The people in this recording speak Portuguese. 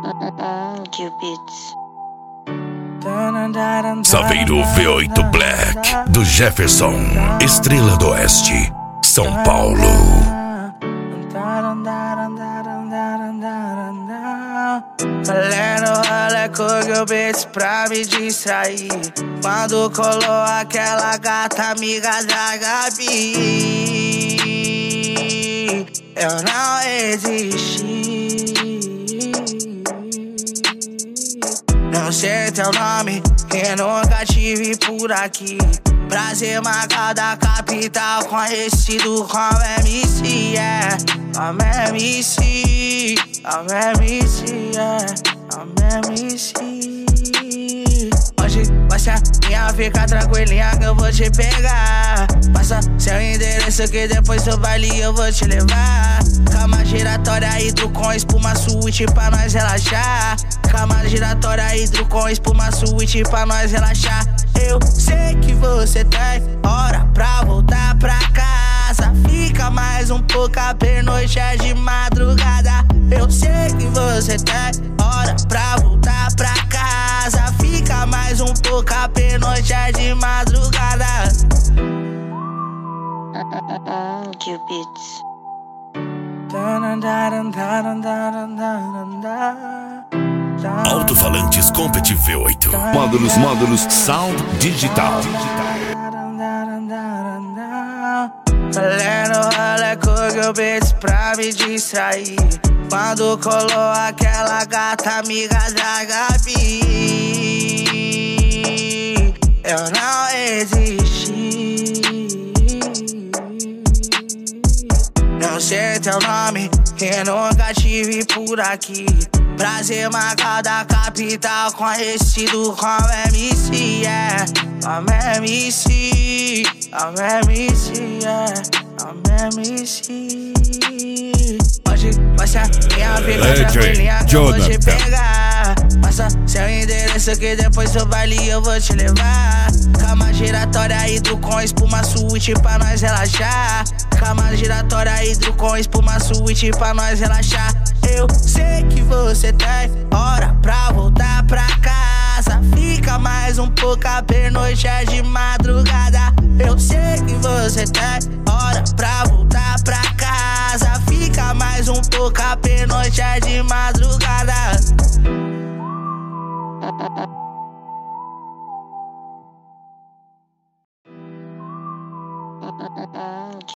Cupids. Saveiro V8 Black do Jefferson, Estrela do Oeste, São Paulo. Falando rolê com Cupids pra me distrair. Quando colou aquela gata amiga da Gabi, eu não resisti. Não sei teu nome, que nunca tive por aqui. Prazer marcado da capital, conhecido como MC, como MC, como MC, como MC. Hoje você minha fica tranquilinha que eu vou te pegar. Passa seu endereço que depois do baile eu vou te levar. Cama giratória, hidro com espuma, suíte pra nós relaxar. Cama giratória, hidro com espuma, suíte pra nós relaxar. Eu sei que você tem hora pra voltar pra casa. Fica mais um pouco, a pernoite é de madrugada. Eu sei que você tem hora pra voltar pra casa. Fica mais um pouco, a pernoite é de madrugada. Cupids. Alto-falantes Compet V8. Módulos Sound Digital. Falando rolê com Cupids pra me distrair. Quando colou aquela gata amiga da Gabi, eu não resisti. Não sei teu nome, que nunca tive por aqui. Prazer marcado da capital, conhecido como MC, como MC, como MC, como MC. Hoje você minha fica tranquilinha que eu vou te pegar. Passa seu endereço que depois do baile eu vou te levar. Cama giratória, hidro com espuma, suíte pra nós relaxar. Cama giratória, hidro com espuma, suíte pra nós relaxar. Eu sei que você tem hora pra voltar pra casa. Fica mais um pouco, a pernoite é de madrugada. Eu sei que você tem hora pra voltar pra casa. Fica mais um pouco, a pernoite é de madrugada.